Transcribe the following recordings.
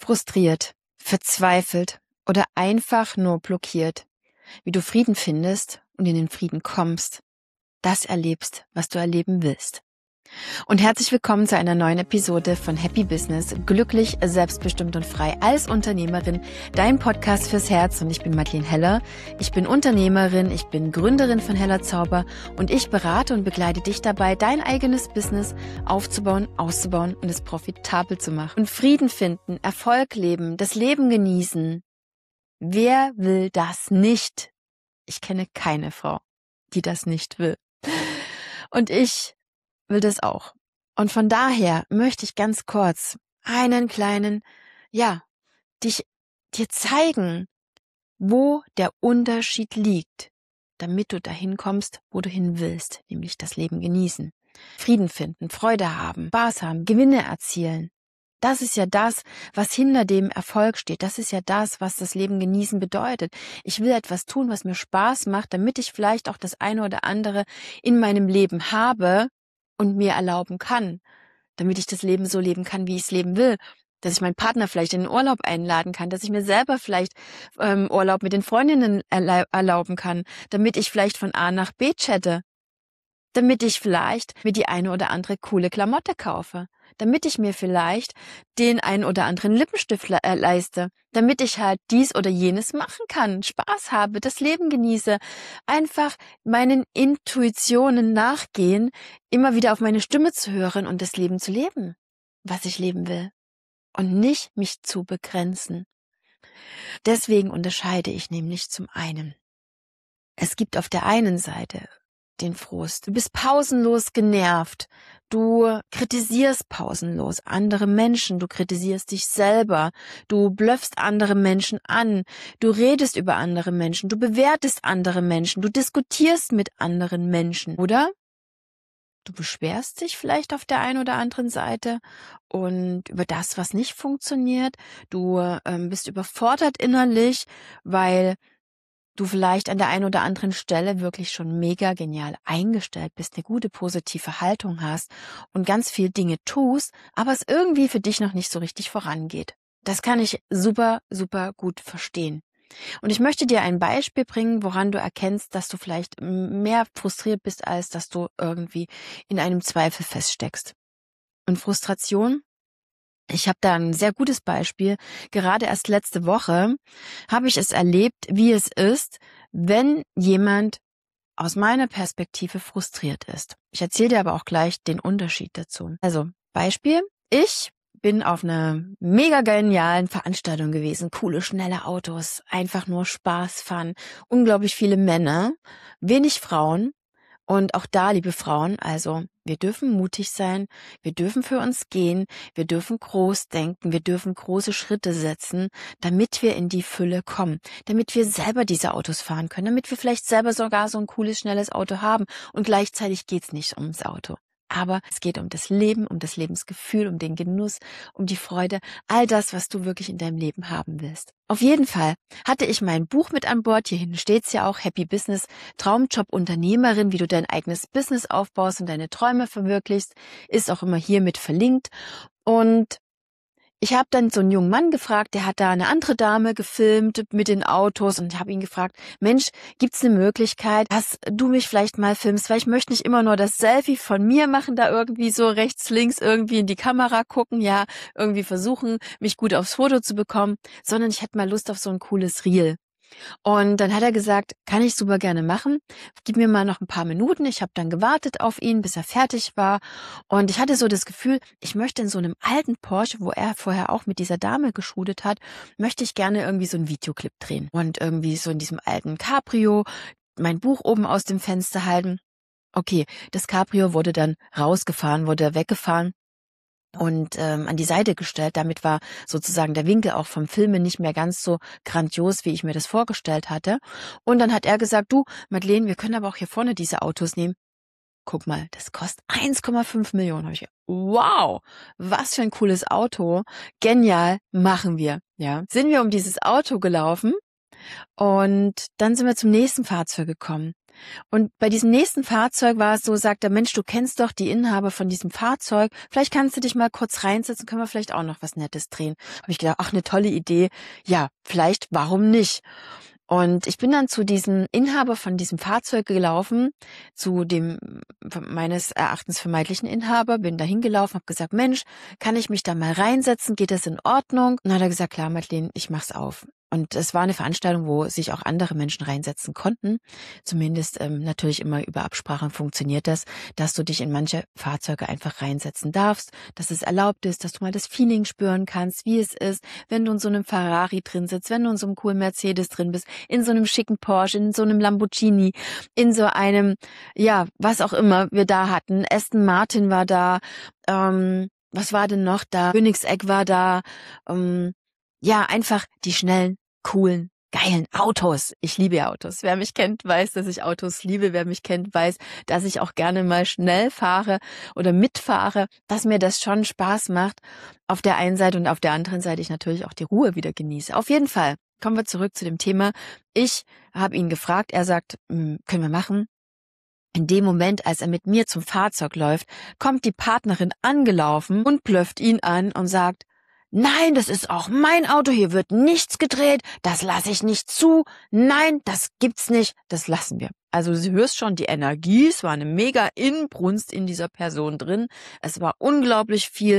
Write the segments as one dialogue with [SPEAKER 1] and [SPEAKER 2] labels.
[SPEAKER 1] frustriert, verzweifelt oder einfach nur blockiert, wie du Frieden findest und in den Frieden kommst, das erlebst, was du erleben willst. Und herzlich willkommen zu einer neuen Episode von Happy Business, glücklich, selbstbestimmt und frei als Unternehmerin, dein Podcast fürs Herz. Und ich bin Madeleine Heller, ich bin Unternehmerin, ich bin Gründerin von Heller Zauber und ich berate und begleite dich dabei, dein eigenes Business aufzubauen, auszubauen und es profitabel zu machen. Und Frieden finden, Erfolg leben, das Leben genießen. Wer will das nicht? Ich kenne keine Frau, die das nicht will. Und ich will das auch. Und von daher möchte ich ganz kurz einen kleinen, dir zeigen, wo der Unterschied liegt, damit du dahin kommst, wo du hin willst, nämlich das Leben genießen, Frieden finden, Freude haben, Spaß haben, Gewinne erzielen. Das ist ja das, was hinter dem Erfolg steht. Das ist ja das, was das Leben genießen bedeutet. Ich will etwas tun, was mir Spaß macht, damit ich vielleicht auch das eine oder andere in meinem Leben habe und mir erlauben kann, damit ich das Leben so leben kann, wie ich es leben will, dass ich meinen Partner vielleicht in den Urlaub einladen kann, dass ich mir selber vielleicht Urlaub mit den Freundinnen erlauben kann, damit ich vielleicht von A nach B chatte, damit ich vielleicht mir die eine oder andere coole Klamotte kaufe, damit ich mir vielleicht den einen oder anderen Lippenstift leiste, damit ich halt dies oder jenes machen kann, Spaß habe, das Leben genieße, einfach meinen Intuitionen nachgehen, immer wieder auf meine Stimme zu hören und das Leben zu leben, was ich leben will und nicht mich zu begrenzen. Deswegen unterscheide ich nämlich zum einen. Es gibt auf der einen Seite den Frust. Du bist pausenlos genervt. Du kritisierst pausenlos andere Menschen. Du kritisierst dich selber. Du blöffst andere Menschen an. Du redest über andere Menschen. Du bewertest andere Menschen. Du diskutierst mit anderen Menschen. Oder? Du beschwerst dich vielleicht auf der einen oder anderen Seite und über das, was nicht funktioniert. Du bist überfordert innerlich, weil du vielleicht an der einen oder anderen Stelle wirklich schon mega genial eingestellt bist, eine gute positive Haltung hast und ganz viel Dinge tust, aber es irgendwie für dich noch nicht so richtig vorangeht. Das kann ich super, super gut verstehen. Und ich möchte dir ein Beispiel bringen, woran du erkennst, dass du vielleicht mehr frustriert bist, als dass du irgendwie in einem Zweifel feststeckst. Und Frustration, ich habe da ein sehr gutes Beispiel. Gerade erst letzte Woche habe ich es erlebt, wie es ist, wenn jemand aus meiner Perspektive frustriert ist. Ich erzähle dir aber auch gleich den Unterschied dazu. Also Beispiel, ich bin auf einer mega genialen Veranstaltung gewesen. Coole, schnelle Autos, einfach nur Spaß, Fun, unglaublich viele Männer, wenig Frauen. Und auch da, liebe Frauen, also wir dürfen mutig sein, wir dürfen für uns gehen, wir dürfen groß denken, wir dürfen große Schritte setzen, damit wir in die Fülle kommen, damit wir selber diese Autos fahren können, damit wir vielleicht selber sogar so ein cooles, schnelles Auto haben. Und gleichzeitig geht's nicht ums Auto. Aber es geht um das Leben, um das Lebensgefühl, um den Genuss, um die Freude, all das, was du wirklich in deinem Leben haben willst. Auf jeden Fall hatte ich mein Buch mit an Bord. Hier hinten steht's ja auch, Happy Business, Traumjob Unternehmerin, wie du dein eigenes Business aufbaust und deine Träume verwirklichst, ist auch immer hier mit verlinkt. Und ich habe dann so einen jungen Mann gefragt, der hat da eine andere Dame gefilmt mit den Autos und ich habe ihn gefragt, Mensch, gibt's eine Möglichkeit, dass du mich vielleicht mal filmst, weil ich möchte nicht immer nur das Selfie von mir machen, da irgendwie so rechts, links irgendwie in die Kamera gucken, ja, irgendwie versuchen, mich gut aufs Foto zu bekommen, sondern ich hätte mal Lust auf so ein cooles Reel. Und dann hat er gesagt, kann ich super gerne machen, gib mir mal noch ein paar Minuten. Ich habe dann gewartet auf ihn, bis er fertig war und ich hatte so das Gefühl, ich möchte in so einem alten Porsche, wo er vorher auch mit dieser Dame geshootet hat, möchte ich gerne irgendwie so einen Videoclip drehen und irgendwie so in diesem alten Cabrio mein Buch oben aus dem Fenster halten. Okay, das Cabrio wurde dann rausgefahren, wurde weggefahren und an die Seite gestellt. Damit war sozusagen der Winkel auch vom Filme nicht mehr ganz so grandios, wie ich mir das vorgestellt hatte. Und dann hat er gesagt, du, Madeleine, wir können aber auch hier vorne diese Autos nehmen. Guck mal, das kostet 1,5 Millionen. Hab ich gedacht, wow, was für ein cooles Auto. Genial, machen wir. Ja, sind wir um dieses Auto gelaufen und dann sind wir zum nächsten Fahrzeug gekommen. Und bei diesem nächsten Fahrzeug war es so, sagt der Mensch, du kennst doch die Inhaber von diesem Fahrzeug, vielleicht kannst du dich mal kurz reinsetzen, können wir vielleicht auch noch was Nettes drehen. Habe ich gedacht, ach, eine tolle Idee, ja, vielleicht, warum nicht? Und ich bin dann zu diesem Inhaber von diesem Fahrzeug gelaufen, zu dem meines Erachtens vermeintlichen Inhaber, bin da hingelaufen, habe gesagt, Mensch, kann ich mich da mal reinsetzen, geht das in Ordnung? Und dann hat er gesagt, klar, Madeleine, ich mach's auf. Und es war eine Veranstaltung, wo sich auch andere Menschen reinsetzen konnten. Zumindest natürlich immer über Absprachen funktioniert das, dass du dich in manche Fahrzeuge einfach reinsetzen darfst, dass es erlaubt ist, dass du mal das Feeling spüren kannst, wie es ist, wenn du in so einem Ferrari drin sitzt, wenn du in so einem coolen Mercedes drin bist, in so einem schicken Porsche, in so einem Lamborghini, in so einem, ja, was auch immer wir da hatten. Aston Martin war da, was war denn noch da? Königsegg war da, ja, einfach die schnellen, coolen, geilen Autos. Ich liebe ja Autos. Wer mich kennt, weiß, dass ich Autos liebe. Wer mich kennt, weiß, dass ich auch gerne mal schnell fahre oder mitfahre, dass mir das schon Spaß macht. Auf der einen Seite und auf der anderen Seite ich natürlich auch die Ruhe wieder genieße. Auf jeden Fall kommen wir zurück zu dem Thema. Ich habe ihn gefragt. Er sagt, können wir machen. In dem Moment, als er mit mir zum Fahrzeug läuft, kommt die Partnerin angelaufen und blöfft ihn an und sagt, nein, das ist auch mein Auto, hier wird nichts gedreht, das lasse ich nicht zu, nein, das gibt's nicht, das lassen wir. Also du hörst schon die Energie, es war eine mega Inbrunst in dieser Person drin, es war unglaublich viel,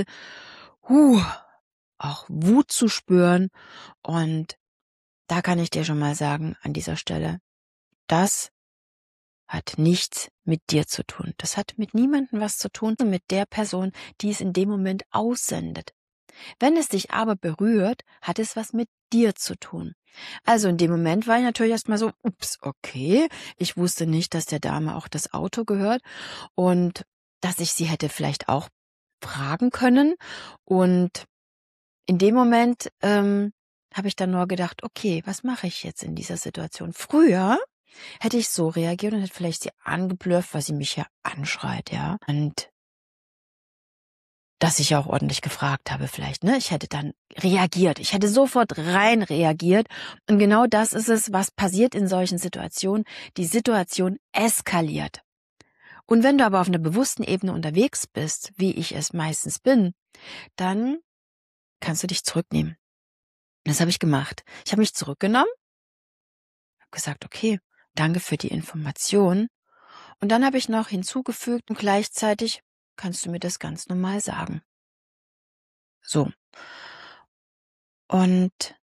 [SPEAKER 1] auch Wut zu spüren und da kann ich dir schon mal sagen, an dieser Stelle, das hat nichts mit dir zu tun. Das hat mit niemandem was zu tun, mit der Person, die es in dem Moment aussendet. Wenn es dich aber berührt, hat es was mit dir zu tun. Also in dem Moment war ich natürlich erstmal so, ups, okay, ich wusste nicht, dass der Dame auch das Auto gehört und dass ich sie hätte vielleicht auch fragen können. Und in dem Moment habe ich dann nur gedacht, okay, was mache ich jetzt in dieser Situation? Früher hätte ich so reagiert und hätte vielleicht sie angeblöfft, weil sie mich ja anschreit, ja. Und dass ich ja auch ordentlich gefragt habe vielleicht, ne? Ich hätte dann reagiert. Ich hätte sofort rein reagiert. Und genau das ist es, was passiert in solchen Situationen. Die Situation eskaliert. Und wenn du aber auf einer bewussten Ebene unterwegs bist, wie ich es meistens bin, dann kannst du dich zurücknehmen. Das habe ich gemacht. Ich habe mich zurückgenommen, habe gesagt, okay, danke für die Information. Und dann habe ich noch hinzugefügt und gleichzeitig kannst du mir das ganz normal sagen. So. Und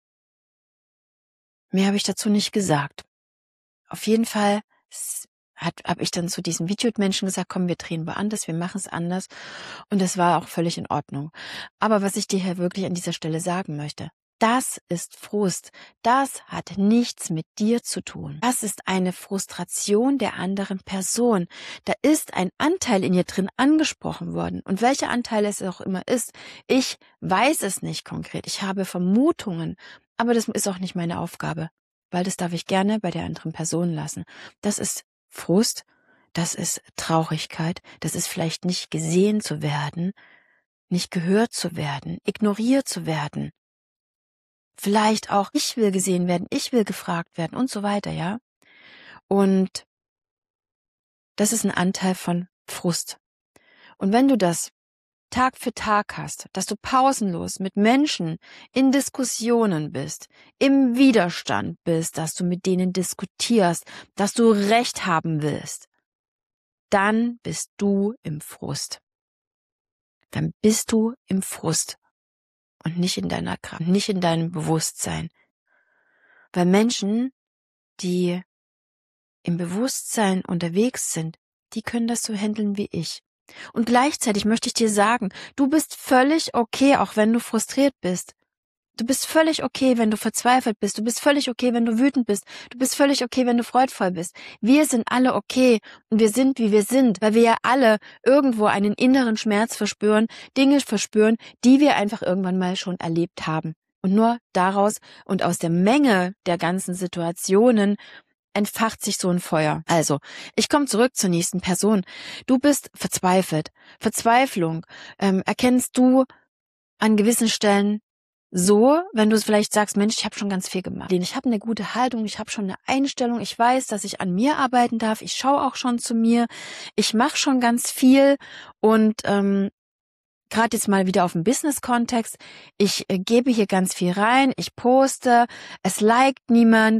[SPEAKER 1] mehr habe ich dazu nicht gesagt. Auf jeden Fall habe ich dann zu diesem Videomenschen gesagt, komm, wir drehen woanders, wir machen es anders. Und das war auch völlig in Ordnung. Aber was ich dir hier wirklich an dieser Stelle sagen möchte, das ist Frust. Das hat nichts mit dir zu tun. Das ist eine Frustration der anderen Person. Da ist ein Anteil in ihr drin angesprochen worden. Und welcher Anteil es auch immer ist, ich weiß es nicht konkret. Ich habe Vermutungen, aber das ist auch nicht meine Aufgabe, weil das darf ich gerne bei der anderen Person lassen. Das ist Frust, das ist Traurigkeit, das ist vielleicht nicht gesehen zu werden, nicht gehört zu werden, ignoriert zu werden. Vielleicht auch, ich will gesehen werden, ich will gefragt werden und so weiter, ja. Und das ist ein Anteil von Frust. Und wenn du das Tag für Tag hast, dass du pausenlos mit Menschen in Diskussionen bist, im Widerstand bist, dass du mit denen diskutierst, dass du Recht haben willst, dann bist du im Frust. Dann bist du im Frust. Und nicht in deiner Kraft, nicht in deinem Bewusstsein. Weil Menschen, die im Bewusstsein unterwegs sind, die können das so handeln wie ich. Und gleichzeitig möchte ich dir sagen, du bist völlig okay, auch wenn du frustriert bist. Du bist völlig okay, wenn du verzweifelt bist. Du bist völlig okay, wenn du wütend bist. Du bist völlig okay, wenn du freudvoll bist. Wir sind alle okay und wir sind, wie wir sind, weil wir ja alle irgendwo einen inneren Schmerz verspüren, Dinge verspüren, die wir einfach irgendwann mal schon erlebt haben. Und nur daraus und aus der Menge der ganzen Situationen entfacht sich so ein Feuer. Also, ich komme zurück zur nächsten Person. Du bist verzweifelt. Verzweiflung erkennst du an gewissen Stellen so, wenn du vielleicht sagst, Mensch, ich habe schon ganz viel gemacht. Ich habe eine gute Haltung, ich habe schon eine Einstellung, ich weiß, dass ich an mir arbeiten darf, ich schaue auch schon zu mir, ich mache schon ganz viel und gerade jetzt mal wieder auf den Business-Kontext, ich gebe hier ganz viel rein, ich poste, es liked niemand,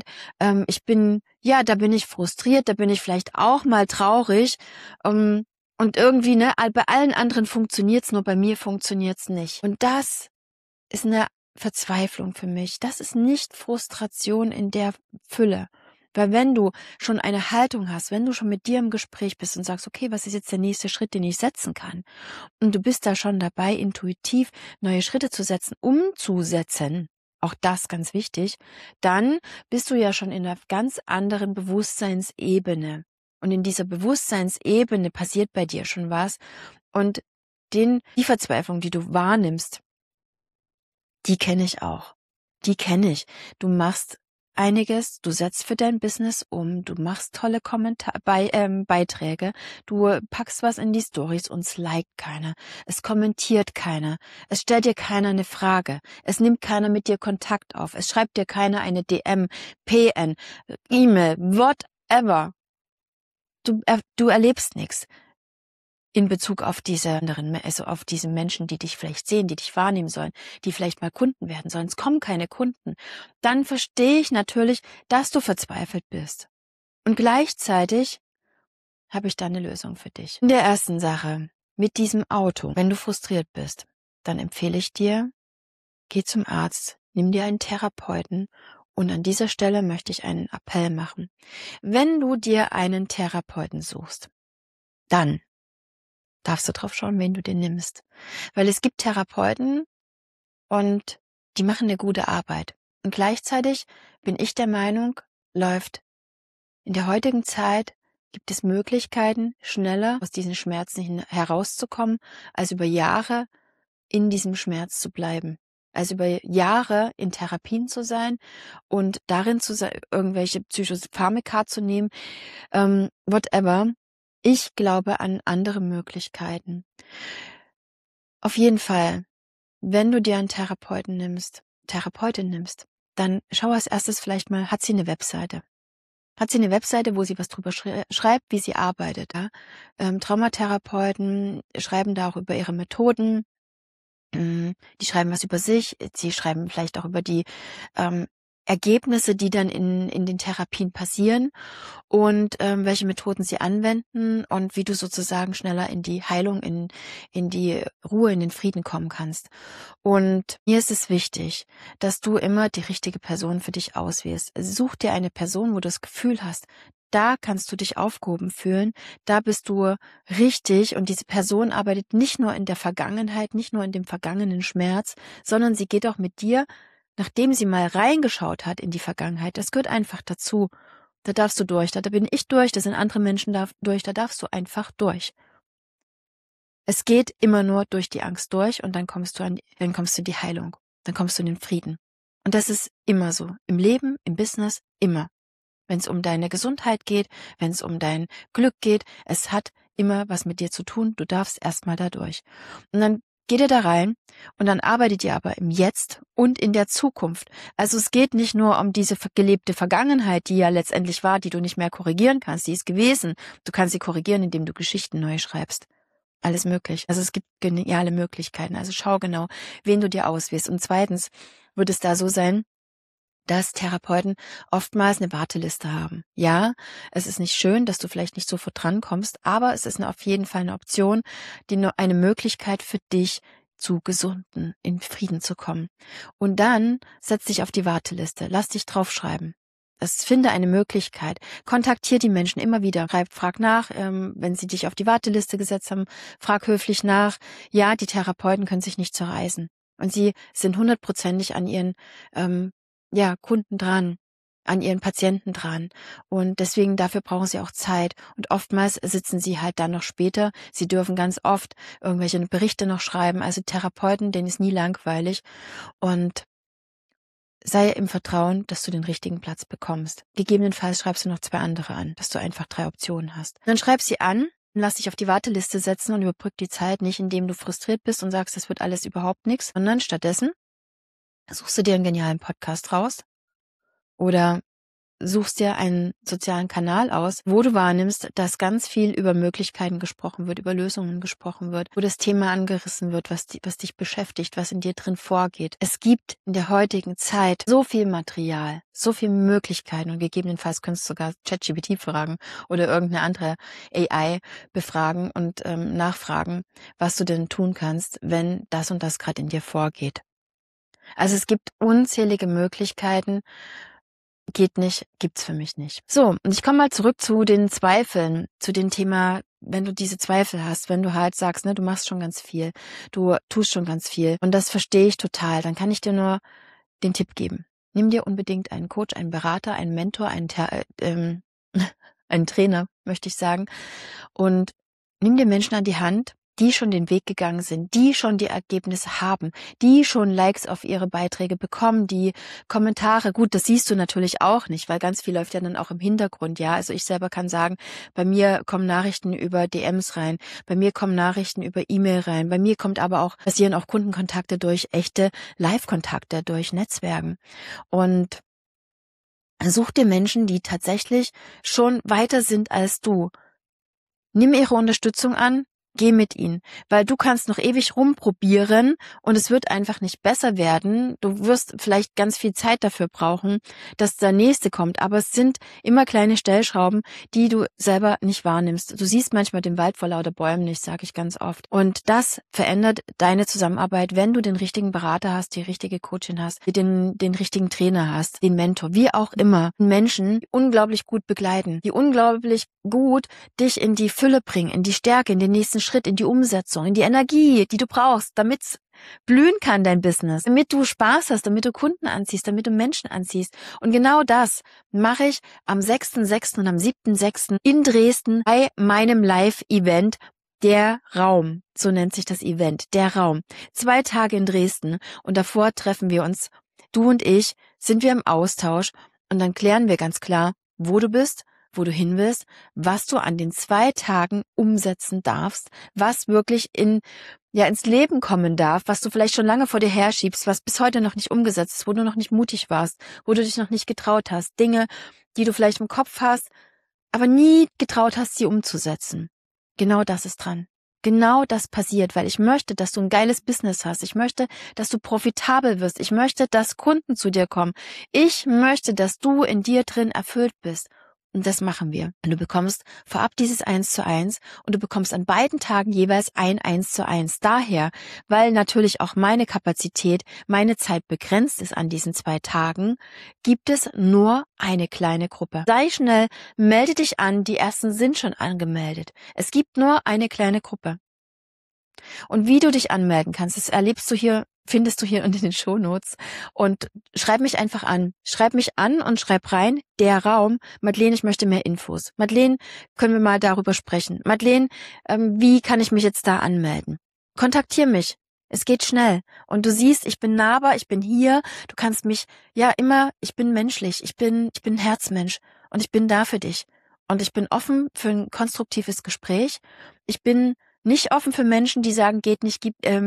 [SPEAKER 1] da bin ich frustriert, da bin ich vielleicht auch mal traurig und irgendwie, ne, bei allen anderen funktioniert's, nur bei mir funktioniert's nicht. Und das ist eine Verzweiflung für mich. Das ist nicht Frustration in der Fülle. Weil wenn du schon eine Haltung hast, wenn du schon mit dir im Gespräch bist und sagst, okay, was ist jetzt der nächste Schritt, den ich setzen kann? Und du bist da schon dabei, intuitiv neue Schritte zu setzen, umzusetzen, auch das ganz wichtig, dann bist du ja schon in einer ganz anderen Bewusstseinsebene. Und in dieser Bewusstseinsebene passiert bei dir schon was. Und die Verzweiflung, die du wahrnimmst, die kenne ich auch. Die kenne ich. Du machst einiges, du setzt für dein Business um, du machst tolle Beiträge, du packst was in die Stories und es liked keiner, es kommentiert keiner, es stellt dir keiner eine Frage, es nimmt keiner mit dir Kontakt auf, es schreibt dir keiner eine DM, PN, E-Mail, whatever. Du erlebst nichts in Bezug auf diese anderen, also auf diese Menschen, die dich vielleicht sehen, die dich wahrnehmen sollen, die vielleicht mal Kunden werden sollen. Es kommen keine Kunden. Dann verstehe ich natürlich, dass du verzweifelt bist. Und gleichzeitig habe ich da eine Lösung für dich. In der ersten Sache, mit diesem Auto, wenn du frustriert bist, dann empfehle ich dir, geh zum Arzt, nimm dir einen Therapeuten und an dieser Stelle möchte ich einen Appell machen. Wenn du dir einen Therapeuten suchst, dann darfst du drauf schauen, wen du dir nimmst. Weil es gibt Therapeuten und die machen eine gute Arbeit. Und gleichzeitig bin ich der Meinung, läuft in der heutigen Zeit, gibt es Möglichkeiten, schneller aus diesen Schmerzen herauszukommen, als über Jahre in diesem Schmerz zu bleiben. Also über Jahre in Therapien zu sein und darin zu sein, irgendwelche Psychopharmaka zu nehmen, whatever. Ich glaube an andere Möglichkeiten. Auf jeden Fall, wenn du dir einen Therapeutin nimmst, dann schau als erstes vielleicht mal, hat sie eine Webseite? Hat sie eine Webseite, wo sie was drüber schreibt, wie sie arbeitet? Ja? Traumatherapeuten schreiben da auch über ihre Methoden, die schreiben was über sich, sie schreiben vielleicht auch über die Ergebnisse, die dann in den Therapien passieren und welche Methoden sie anwenden und wie du sozusagen schneller in die Heilung, in die Ruhe, in den Frieden kommen kannst. Und mir ist es wichtig, dass du immer die richtige Person für dich auswählst. Such dir eine Person, wo du das Gefühl hast, da kannst du dich aufgehoben fühlen, da bist du richtig und diese Person arbeitet nicht nur in der Vergangenheit, nicht nur in dem vergangenen Schmerz, sondern sie geht auch mit dir, nachdem sie mal reingeschaut hat in die Vergangenheit. Das gehört einfach dazu. Da darfst du durch, da bin ich durch, da sind andere Menschen durch, da darfst du einfach durch. Es geht immer nur durch die Angst durch und dann kommst du in die Heilung, dann kommst du in den Frieden. Und das ist immer so, im Leben, im Business, immer. Wenn es um deine Gesundheit geht, wenn es um dein Glück geht, es hat immer was mit dir zu tun, du darfst erstmal da durch. Und dann geht ihr da rein und dann arbeitet ihr aber im Jetzt und in der Zukunft. Also es geht nicht nur um diese gelebte Vergangenheit, die ja letztendlich war, die du nicht mehr korrigieren kannst, die ist gewesen. Du kannst sie korrigieren, indem du Geschichten neu schreibst. Alles möglich. Also es gibt geniale Möglichkeiten. Also schau genau, wen du dir auswählst. Und zweitens wird es da so sein, dass Therapeuten oftmals eine Warteliste haben. Ja, es ist nicht schön, dass du vielleicht nicht sofort drankommst, aber es ist auf jeden Fall eine Option, eine Möglichkeit für dich, zu gesunden, in Frieden zu kommen. Und dann setz dich auf die Warteliste, lass dich draufschreiben. Finde eine Möglichkeit. Kontaktier die Menschen immer wieder. Frag nach, wenn sie dich auf die Warteliste gesetzt haben, frag höflich nach. Ja, die Therapeuten können sich nicht zerreißen. Und sie sind 100%ig an ihren Kunden dran, an ihren Patienten dran. Und deswegen dafür brauchen sie auch Zeit. Und oftmals sitzen sie halt dann noch später. Sie dürfen ganz oft irgendwelche Berichte noch schreiben. Also Therapeuten, denen ist nie langweilig. Und sei im Vertrauen, dass du den richtigen Platz bekommst. Gegebenenfalls schreibst du noch 2 andere an, dass du einfach 3 Optionen hast. Dann schreib sie an, lass dich auf die Warteliste setzen und überbrück die Zeit nicht, indem du frustriert bist und sagst, das wird alles überhaupt nichts, sondern stattdessen Suchst du dir einen genialen Podcast raus oder suchst dir einen sozialen Kanal aus, wo du wahrnimmst, dass ganz viel über Möglichkeiten gesprochen wird, über Lösungen gesprochen wird, wo das Thema angerissen wird, was dich beschäftigt, was in dir drin vorgeht. Es gibt in der heutigen Zeit so viel Material, so viele Möglichkeiten und gegebenenfalls könntest du sogar ChatGPT fragen oder irgendeine andere AI befragen und nachfragen, was du denn tun kannst, wenn das und das gerade in dir vorgeht. Also es gibt unzählige Möglichkeiten. Geht nicht, gibt's für mich nicht. So, und ich komme mal zurück zu den Zweifeln, zu dem Thema, wenn du diese Zweifel hast, wenn du halt sagst, ne, du machst schon ganz viel, du tust schon ganz viel und das verstehe ich total, dann kann ich dir nur den Tipp geben. Nimm dir unbedingt einen Coach, einen Berater, einen Mentor, einen Trainer, möchte ich sagen, und nimm dir Menschen an die Hand, die schon den Weg gegangen sind, die schon die Ergebnisse haben, die schon Likes auf ihre Beiträge bekommen, die Kommentare, gut, das siehst du natürlich auch nicht, weil ganz viel läuft ja dann auch im Hintergrund, ja, also ich selber kann sagen, bei mir kommen Nachrichten über DMs rein, bei mir kommen Nachrichten über E-Mail rein, bei mir passieren auch Kundenkontakte durch echte Live-Kontakte, durch Netzwerken und such dir Menschen, die tatsächlich schon weiter sind als du. Nimm ihre Unterstützung an, geh mit ihnen, weil du kannst noch ewig rumprobieren und es wird einfach nicht besser werden. Du wirst vielleicht ganz viel Zeit dafür brauchen, dass der nächste kommt, aber es sind immer kleine Stellschrauben, die du selber nicht wahrnimmst. Du siehst manchmal den Wald vor lauter Bäumen nicht, sage ich ganz oft. Und das verändert deine Zusammenarbeit, wenn du den richtigen Berater hast, die richtige Coachin hast, den richtigen Trainer hast, den Mentor, wie auch immer. Menschen, die unglaublich gut begleiten, die unglaublich gut dich in die Fülle bringen, in die Stärke, in den nächsten Schritt, in die Umsetzung, in die Energie, die du brauchst, damit's blühen kann, dein Business, damit du Spaß hast, damit du Kunden anziehst, damit du Menschen anziehst. Und genau das mache ich am 6.6. und am 7.6. in Dresden bei meinem Live-Event Der Raum. So nennt sich das Event, Der Raum. 2 Tage in Dresden und davor treffen wir uns, du und ich, sind wir im Austausch und dann klären wir ganz klar, wo du bist, wo du hin willst, was du an den 2 Tagen umsetzen darfst, was wirklich ins Leben kommen darf, was du vielleicht schon lange vor dir herschiebst, was bis heute noch nicht umgesetzt ist, wo du noch nicht mutig warst, wo du dich noch nicht getraut hast, Dinge, die du vielleicht im Kopf hast, aber nie getraut hast, sie umzusetzen. Genau das ist dran. Genau das passiert, weil ich möchte, dass du ein geiles Business hast. Ich möchte, dass du profitabel wirst. Ich möchte, dass Kunden zu dir kommen. Ich möchte, dass du in dir drin erfüllt bist. Und das machen wir. Und du bekommst vorab dieses 1:1 und du bekommst an beiden Tagen jeweils ein 1:1. Daher, weil natürlich auch meine Kapazität, meine Zeit begrenzt ist an diesen 2 Tagen, gibt es nur eine kleine Gruppe. Sei schnell, melde dich an, die ersten sind schon angemeldet. Es gibt nur eine kleine Gruppe. Und wie du dich anmelden kannst, das findest du hier in den Shownotes. Und schreib mich einfach an. Schreib mich an und schreib rein, der Raum. Madeleine, ich möchte mehr Infos. Madeleine, können wir mal darüber sprechen. Madeleine, wie kann ich mich jetzt da anmelden? Kontaktier mich. Es geht schnell. Und du siehst, ich bin nahbar, ich bin hier. Du kannst mich, ich bin menschlich. Ich bin ein Herzmensch. Und ich bin da für dich. Und ich bin offen für ein konstruktives Gespräch. Ich bin nicht offen für Menschen, die sagen, geht nicht,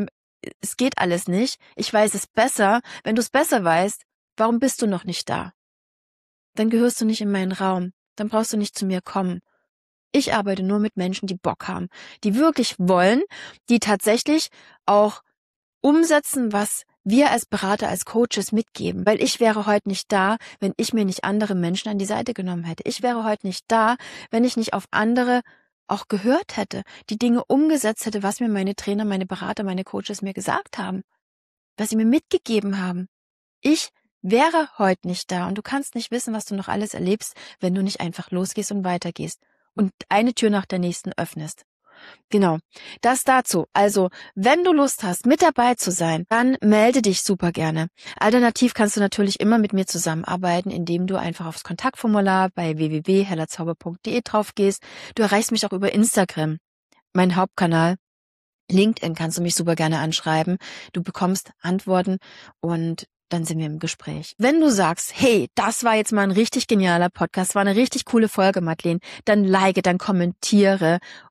[SPEAKER 1] es geht alles nicht. Ich weiß es besser. Wenn du es besser weißt, warum bist du noch nicht da? Dann gehörst du nicht in meinen Raum. Dann brauchst du nicht zu mir kommen. Ich arbeite nur mit Menschen, die Bock haben, die wirklich wollen, die tatsächlich auch umsetzen, was wir als Berater, als Coaches mitgeben. Weil ich wäre heute nicht da, wenn ich mir nicht andere Menschen an die Seite genommen hätte. Ich wäre heute nicht da, wenn ich nicht auf andere auch gehört hätte, die Dinge umgesetzt hätte, was mir meine Trainer, meine Berater, meine Coaches mir gesagt haben, was sie mir mitgegeben haben. Ich wäre heute nicht da und du kannst nicht wissen, was du noch alles erlebst, wenn du nicht einfach losgehst und weitergehst und eine Tür nach der nächsten öffnest. Genau, das dazu. Also, wenn du Lust hast, mit dabei zu sein, dann melde dich super gerne. Alternativ kannst du natürlich immer mit mir zusammenarbeiten, indem du einfach aufs Kontaktformular bei www.hellerzauber.de drauf gehst. Du erreichst mich auch über Instagram, mein Hauptkanal. LinkedIn kannst du mich super gerne anschreiben. Du bekommst Antworten und dann sind wir im Gespräch. Wenn du sagst, hey, das war jetzt mal ein richtig genialer Podcast, war eine richtig coole Folge, Madeleine, dann like, dann kommentiere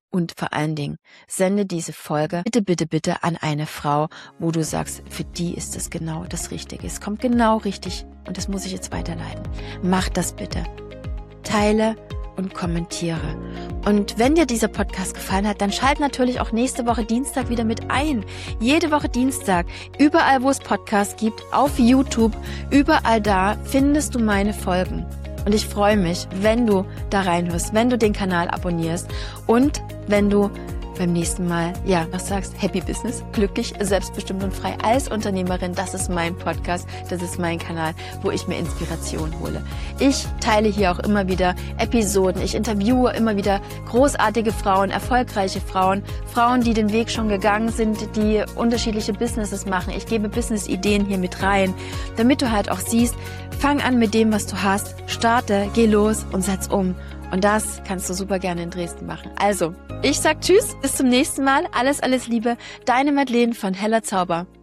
[SPEAKER 1] Und vor allen Dingen, sende diese Folge bitte an eine Frau, wo du sagst, für die ist es genau das Richtige. Es kommt genau richtig und das muss ich jetzt weiterleiten. Mach das bitte. Teile und kommentiere. Und wenn dir dieser Podcast gefallen hat, dann schalt natürlich auch nächste Woche Dienstag wieder mit ein. Jede Woche Dienstag, überall wo es Podcasts gibt, auf YouTube, überall da findest du meine Folgen. Und ich freue mich, wenn du da reinhörst, wenn du den Kanal abonnierst und wenn du beim nächsten Mal, was sagst, Happy Business, glücklich, selbstbestimmt und frei als Unternehmerin. Das ist mein Podcast, das ist mein Kanal, wo ich mir Inspiration hole. Ich teile hier auch immer wieder Episoden. Ich interviewe immer wieder großartige Frauen, erfolgreiche Frauen, Frauen, die den Weg schon gegangen sind, die unterschiedliche Businesses machen. Ich gebe Business-Ideen hier mit rein, damit du halt auch siehst, fang an mit dem, was du hast, starte, geh los und setz um. Und das kannst du super gerne in Dresden machen. Also, ich sag Tschüss, bis zum nächsten Mal. Alles Liebe. Deine Madeleine von Heller Zauber.